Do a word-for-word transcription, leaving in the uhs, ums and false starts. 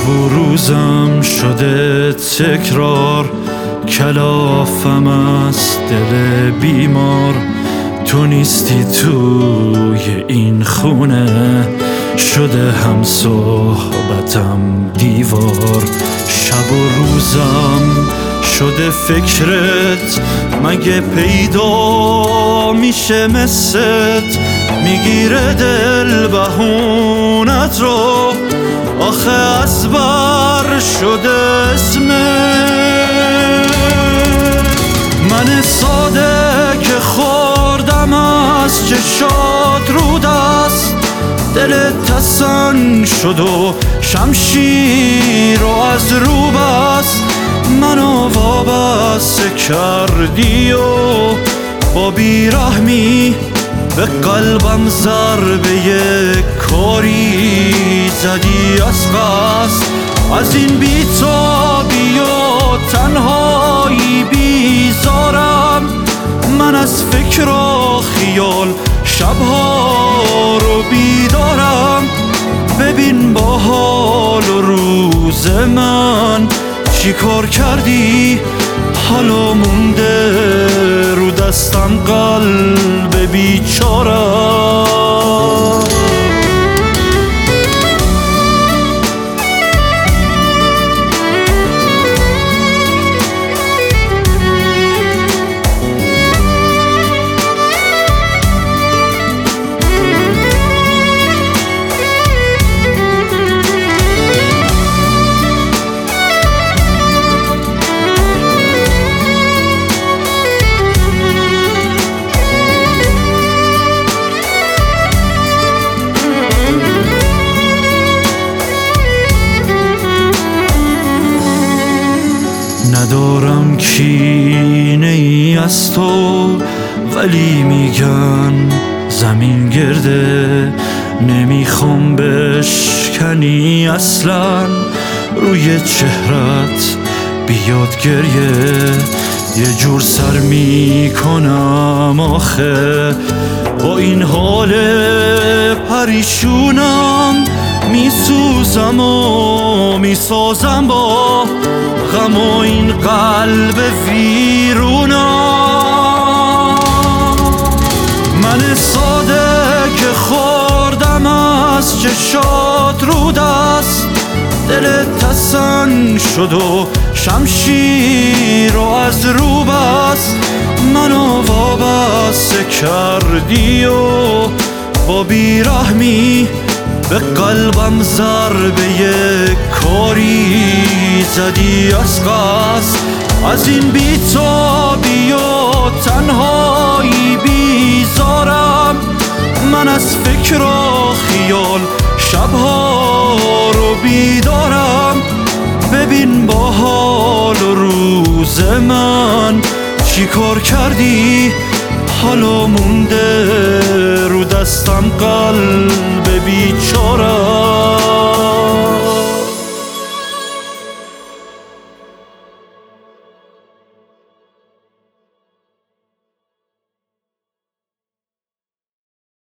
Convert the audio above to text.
شب و روزم شده تکرار، کلافم از دل بیمار. تو نیستی توی این خونه، شده هم صحبتم دیوار. شب و روزم شده فکرت، مگه پیدا میشه مثلت؟ میگیره دل بهونت رو، آخه از بر شده اسمت. من ساده که خوردم از چشات رو دست، دلت تسن شد و شمشیر رو از رو بست. منو وابسته کردی و با بیرحمی به قلبم ضربه کاری زدی از قصد. از این بی‌تابی و تنهایی بیزارم، من از فکر و خیال شبها رو بیدارم. ببین با حال و روز من چی کار کردی، حالا مونده رو دستم قلب بیچارم. ندارم کینه ای از تو، ولی میگن زمین گرده. نمیخوام بشکنی اصلا، روی چهرت بیاد گریه. یه جور سر میکنم آخه با این حال پریشونم. میسوزم و میسازم با غم و این قلب ویرونم. من ساده که خوردم از چشات رو دست، دلت تسن شد و شمشیر رو از رو بست. منو وابسته کردی و با بیرحمی به قلبم ضربه کاری زدی از قصد. از این بی‌تابی و تنهایی بیزارم، من از فکر و خیال شبها رو بیدارم. ببین با حال و روز من چی کار کردی، حالا مونده رو دستم قلب